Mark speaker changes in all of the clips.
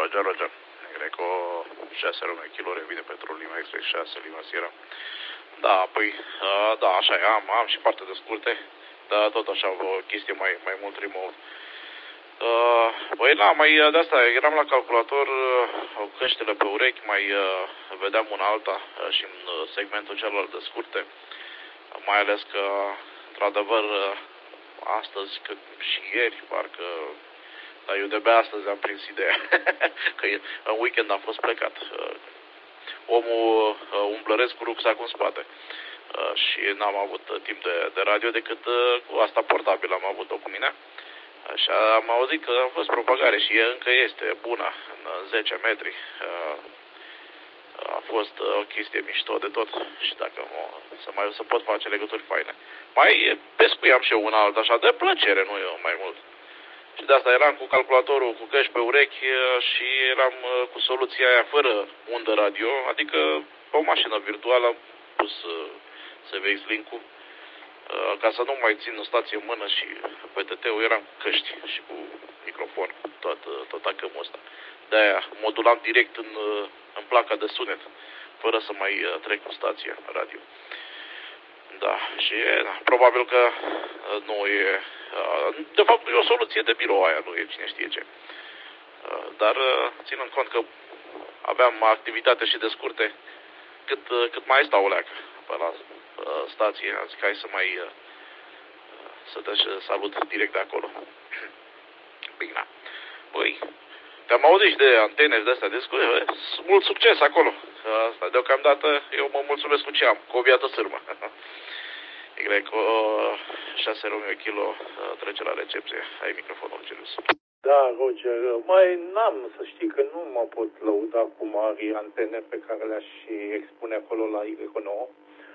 Speaker 1: Roger. Greco 6 Romeo Kilo revine pentru Lima Express 6 Lima Sierra. Da, păi, da, așa e, am și parte de scurte, dar tot așa o chestie mai mult remote. Băi, da, mai de asta, eram la calculator, căștile pe urechi, mai vedeam una alta și în segmentul celălalt de scurte, mai ales că, într-adevăr, astăzi, cât și ieri, parcă, dar eu de-abia astăzi am prins ideea, că în weekend am fost plecat. Omul umblăresc cu rucsacul în spate și n-am avut timp de radio decât cu asta portabil am avut-o cu mine. Și am auzit că a fost propagare și încă este bună, în 10 metri. A fost o chestie mișto de tot și dacă să pot face legături faine. Mai pescuiam și eu una alta așa, de plăcere, nu eu mai mult. Și de asta eram cu calculatorul, cu căști pe urechi și eram cu soluția aia fără undă radio, adică pe o mașină virtuală am pus SVX Link-ul ca să nu mai țin în stație în mână și PTT-ul eram cu căști și cu microfon, tot acămul ăsta. De-aia modulam direct în placa de sunet, fără să mai trec cu stația radio. Da, și probabil că nu e... De fapt, e o soluție de birou aia, nu e cine știe ce. Dar, ținând cont că aveam activitate și de scurte, cât mai stau o leacă pe la stație, am zis că hai să te salut direct de acolo. Bine. Păi, te-am auzit și de antene și de astea de scurte, mult succes acolo. Asta, deocamdată, eu mă mulțumesc cu ce am, cu o viață sârmă. Greco 6 Romeo Kilo trece la recepție. Ai microfonul, Gelius.
Speaker 2: Da, Roger, mai n-am să știi că nu mă pot lăuda cu mari antene pe care le-aș și expune acolo la Y9.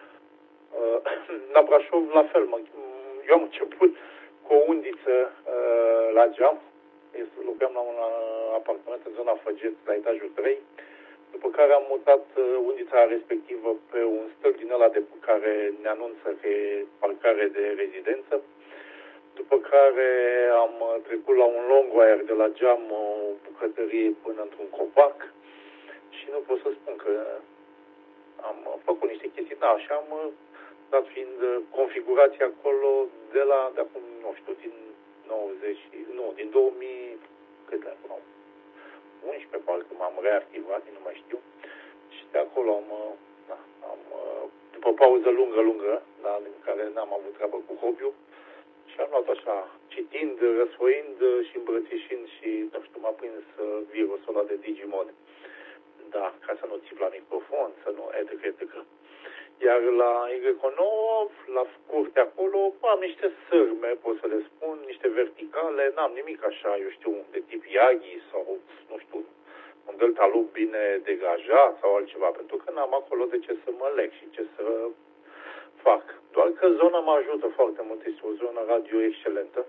Speaker 2: La Brașov, la fel, eu am început cu o undiță la geam. Locuiam la un apartament în zona Făget, la etajul 3. După care am mutat undița respectivă pe un stâlp din ăla de care ne anunță că e parcare de rezidență. După care am trecut la un longwire de la geam, o bucătărie până într-un copac. Și nu pot să spun că am făcut niște chestii. Da, și am dat fiind configurația acolo de acum, nu știu, din 90, nu, din 2000, cât le am? 11, parcă m-am reactivat, nu mai știu. Și de acolo am după o pauză lungă, da, în care n-am avut treabă cu hobby-ul, și am luat așa, citind, răsfoind și îmbrățișind și, nu știu, m-a prins virusul ăla de Digimod. Da, ca să nu țip la microfon, să nu, etc. Iar la Y9, la curte acolo, am niște sârme, pot să le spun, niște verticale, n-am nimic așa, eu știu, de tip Yagi sau, nu știu, un delta loop bine degajat sau altceva, pentru că n-am acolo de ce să mă leg și ce să fac. Doar că zona mă ajută foarte mult, este o zonă radio excelentă.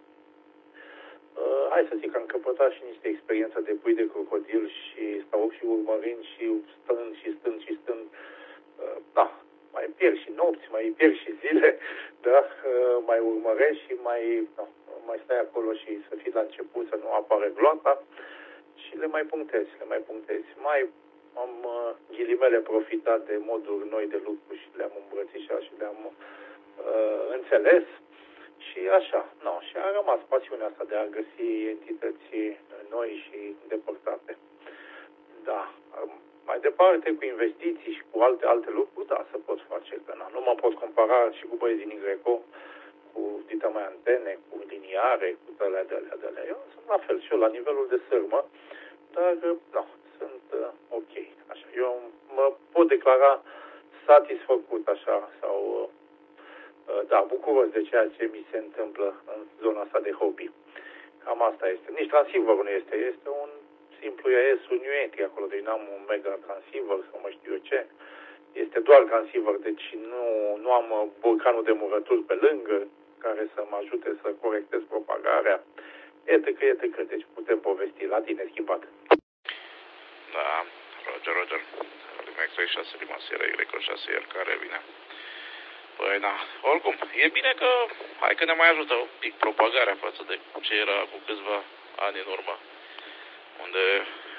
Speaker 2: Hai să zic că am căpătat și niște experiențe de pui de crocodil și stau și urmărind și stând. Da, mai pierd și nopți, mai pierd și zile, da, mai urmăresc și mai stai acolo și să fii la început, să nu apare gloata și le mai punctezi. Mai am ghilimele profitat de moduri noi de lucru și le-am îmbrățișat și le-am înțeles și așa, și a rămas pasiunea asta de a găsi entități noi și îndepărtate. Da, mai departe, cu investiții și cu alte lucruri, da, să pot face, că nu mă pot compara și cu băieții din Greco, cu dita mai antene, cu liniare, cu de-alea. Eu sunt la fel și eu, la nivelul de sârmă, dar, sunt ok, așa. Eu mă pot declara satisfăcut, așa, sau, da, bucuros de ceea ce mi se întâmplă în zona asta de hobby. Cam asta este. Nici transceiver nu este un simplu ES New Entry acolo, deci n-am un mega transceiver sau mă știu eu ce. Este doar transceiver, deci nu am borcanul de murături pe lângă care să mă ajute să corectez propagarea, etc. Deci putem povesti la tine schimbat.
Speaker 1: Da, Roger. Lima X-Ray 6, Lima Sierra, Y6, iar care vine. Păi, da, oricum, e bine că, hai că ne mai ajută un pic propagarea față de ce era cu câțiva ani în urmă, unde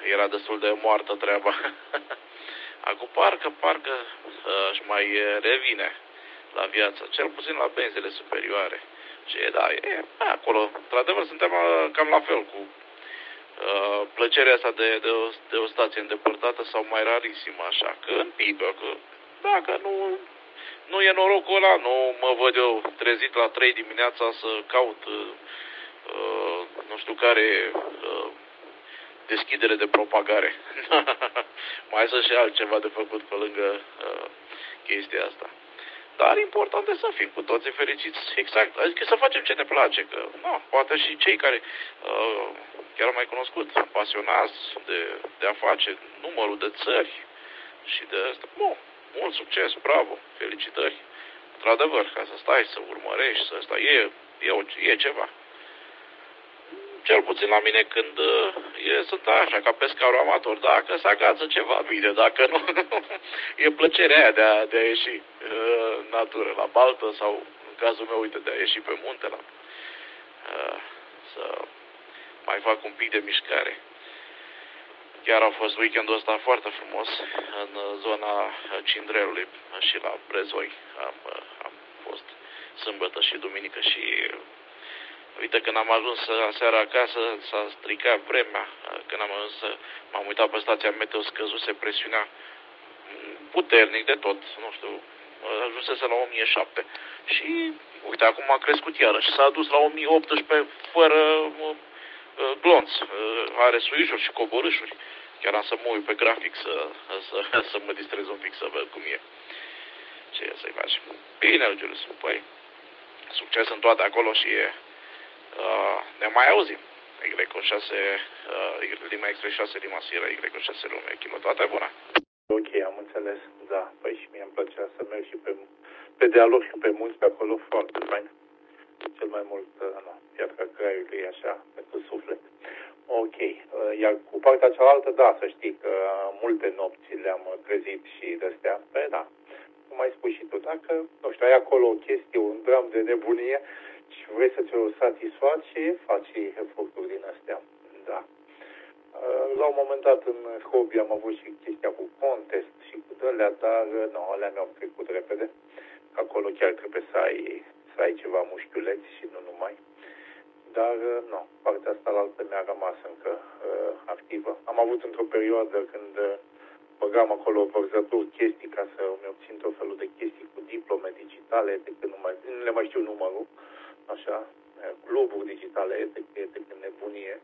Speaker 1: era destul de moartă treaba. Acum parcă își mai revine la viață, cel puțin la benzile superioare. Și da, acolo, într-adevăr, suntem cam la fel cu plăcerea asta de o stație îndepărtată sau mai rarisimă, așa, că împingă, că dacă nu e norocul ăla, nu mă văd eu trezit la 3 dimineața să caut nu știu care deschidere de propagare. Mai sunt și altceva de făcut pe lângă chestia asta. Dar important e să fim cu toții fericiți, exact, adică să facem ce ne place, că poate și cei care chiar am mai cunoscut, pasionați de a face numărul de țări și de asta, mult succes, bravo, felicitări, într-adevăr, ca să stai, să urmărești, să stai, e ceva. Cel puțin la mine când sunt așa, ca pescarul amator, dacă se agață ceva bine, dacă nu, e plăcerea aia de a ieși în natură, la baltă sau, în cazul meu, uite, de a ieși pe munte, să mai fac un pic de mișcare. Chiar a fost weekendul ăsta foarte frumos în zona Cindrelului și la Brezoi. Am fost sâmbătă și duminică și uite, când am ajuns seara acasă, s-a stricat vremea. Când am ajuns, m-am uitat pe stația meteo, scăzuse presiunea puternic de tot, nu știu, ajunsese la 1007. Și uite, acum a crescut iarăși, s-a dus la 1018 fără glonț. Are suișuri și coborâșuri. Chiar am să mă uit pe grafic să mă distrez un pic să văd cum e. Ce să-i faci? Bine, Julius, păi, succes în toate acolo și ne mai auzim. Y6, Lima X6, Lima Sierra, Y6, Romeo Kilo, toate bună.
Speaker 2: Ok, am înțeles, da. Păi și mie îmi plăcea să merg și pe dealuri și pe munți pe acolo, foarte fain. Cel mai mult, piatra Craiului e așa, pentru suflet. Ok, iar cu partea cealaltă, da, să știi că multe nopți le-am trezit și de-astea. Păi da, cum ai spus și tu, dacă, nu știu, ai acolo o chestie, un dram de nebunie și vrei să ți-o satisfaci, faci eforturi din astea, da. La un moment dat în hobby am avut și chestia cu contest și cu dălea, dar nu, alea mi-au trecut repede. Acolo chiar trebuie să ai ceva mușchiuleți și nu numai. Dar nu, partea asta la altă mi-a rămas încă activă. Am avut într-o perioadă când băgam acolo vărzături chestii ca să îmi obțin tot felul de chestii cu diplome digitale, de când nu le mai știu numărul, așa, cluburi digitale, etc., nebunie.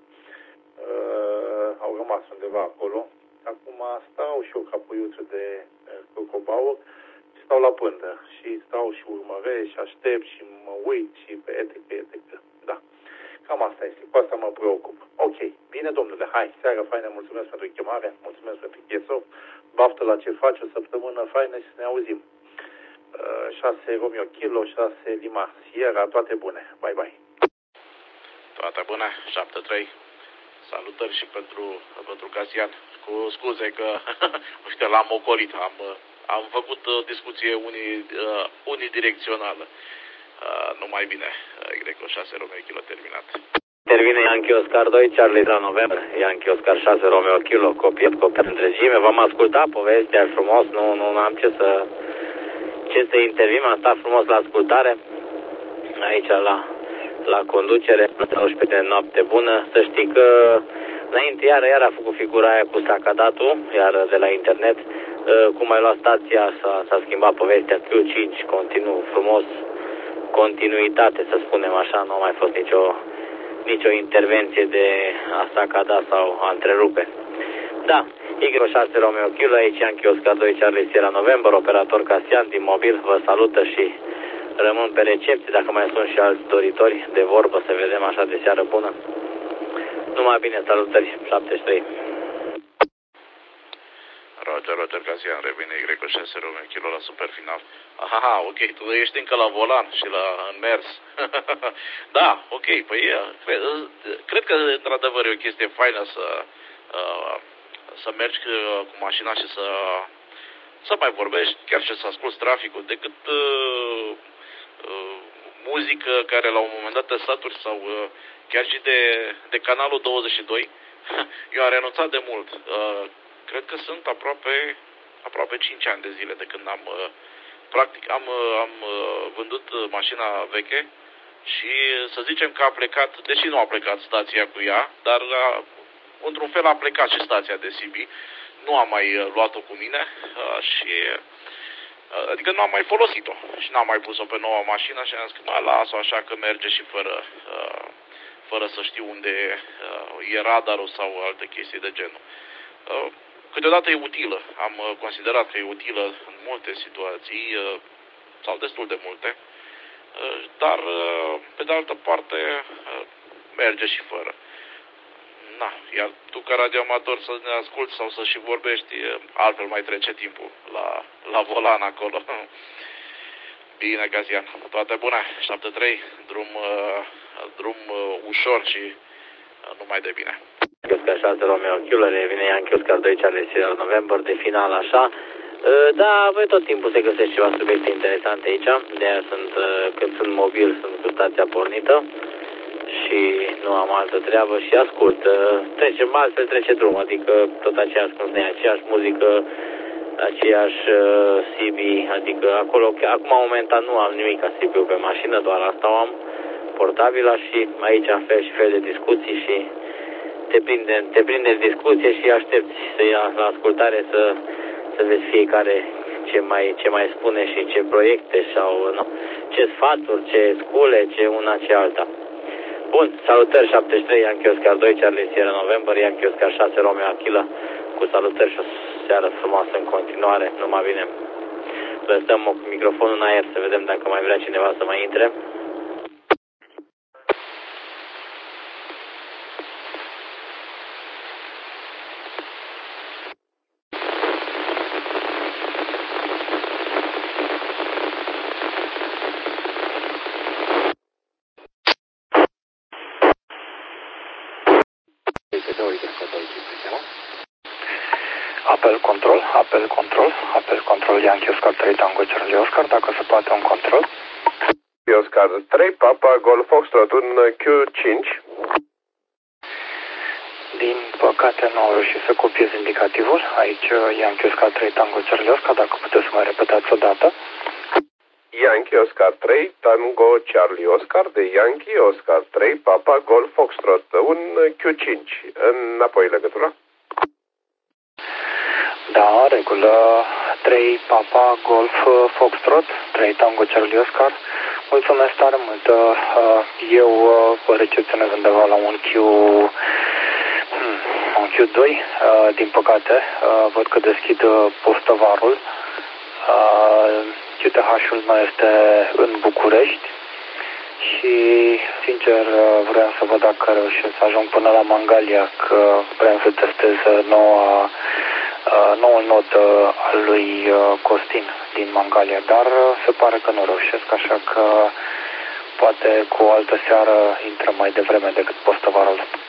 Speaker 2: Au rămas undeva acolo. Acum stau și eu ca puiuță de crocobaur și stau la pândă și stau și urmăresc și aștept și mă uit și pe etc. Da. Cam asta este. Cu asta mă preocup. Ok. Bine, domnule. Hai. Seara faină. Mulțumesc pentru chemare. Mulțumesc pentru chesou. Baftă la ce faci. O săptămână faină și să ne auzim. 6 Romeo Kilo, 6 Lima Sierra. Toate bune. Bye, bye.
Speaker 1: Toate bune. 7-3. Salutări și pentru Casian. Cu scuze că uite, l-am ocolit. Am făcut o discuție unidirecțională. Numai bine. Y6 Romeo Kilo terminat.
Speaker 3: Termină Yankee Oscar 2, Charlie la November, Yankee Oscar 6 Romeo Kilo, copiat întregime. V-am ascultat povestea frumos, nu am ce să intervim, am stat frumos la ascultare. Aici la conducere, 11 de noapte bună. Să știi că înainte iar a făcut figura aia cu sacadatul, iar de la internet, cum ai luat stația, s-a schimbat povestea Q5, continuu frumos, continuitate, să spunem așa, nu a mai fost nicio intervenție de a sacada sau a întrerupe. Da, Y6 Romeo Kilo, aici Yankee Oscar 2, Charlie Sierra November, operator Casian din mobil, vă salută și rămân pe recepție, dacă mai sunt și alți doritori de vorbă, să vedem așa de seară bună. Numai bine, salutări, 73.
Speaker 1: Roger, Casian, revine Y6 Romeo Kilo la super final. Aha, ok, tu ești încă la volan și în mers. Da, ok, păi cred că într-adevăr e o chestie faină să mergi cu mașina și să mai vorbești, chiar și să asculti traficul, decât muzică care la un moment dat te saturi sau chiar și de canalul 22, Eu am renunțat de mult. Cred că sunt aproape 5 ani de zile de când practic am vândut mașina veche și să zicem că a plecat, deși nu a plecat stația cu ea, dar într-un fel a plecat și stația de Sibi. Nu am mai luat-o cu mine și adică nu am mai folosit-o și n-am mai pus-o pe noua mașină și am zis că las-o așa că merge și fără să știu unde e radarul sau alte chestii de genul. Câteodată e utilă. Am considerat că e utilă în multe situații, sau destul de multe, dar pe de altă parte merge și fără. Na, iar tu ca radioamator să ne asculti sau să și vorbești, altfel mai trece timpul la volan acolo. Bine, Casian, toate bune, 7-3, drum ușor și numai de bine.
Speaker 3: Oscar 6 Romeo Kilo, revine Yankee Oscar 2 Charlie Sierra November, de final așa. Da, voi tot timpul se găsesc ceva subiecte interesante aici, de-aia când sunt mobil, sunt cu stația pornită și nu am altă treabă și ascult. Altfel trece drum, adică tot aceeași conține, aceeași muzică, aceeași CB, adică acolo, acum momentan nu am nimic ca CB pe mașină, doar asta o am, portabila și aici fel și fel de discuții și te prinde în discuție și aștepți să ia la ascultare să vezi fiecare ce mai spune și ce proiecte sau ce sfaturi, ce scule, ce una, ce alta. Bun, salutări 73, Yankee Oscar 2, Charlie Sierra November, Yankee Oscar 6, Romeo Aquila, cu salutări și o seară frumoasă în continuare, numai bine. Lăsăm microfonul în aer să vedem dacă mai vrea cineva să mai intre.
Speaker 4: Apel control, Yankee Oscar 3, Tango Charlie Oscar, dacă se poate un control.
Speaker 5: Oscar 3, Papa Golf Foxtrot, un Q5.
Speaker 4: Din păcate nu au reușit să copiez indicativul. Aici Yankee Oscar 3, Tango Charlie Oscar, dacă puteți să mai repetați o dată.
Speaker 5: Yankee Oscar 3, Tango Charlie Oscar, de Yankee Oscar 3, Papa Golf Foxtrot, un Q5. Înapoi legătura.
Speaker 4: Da, regulă 3 Papa Golf Foxtrot, 3 Tango Charlie Oscar. Mulțumesc tare mult. Eu recepționez undeva la un Q2. Din păcate, văd că deschid postovarul. QTH-ul meu este în București și, sincer, vreau să văd dacă reușesc să ajung până la Mangalia, că vreau să testez noul nod al lui Costin din Mangalia, dar se pare că nu reușesc, așa că poate cu o altă seară intră mai devreme decât postovarul.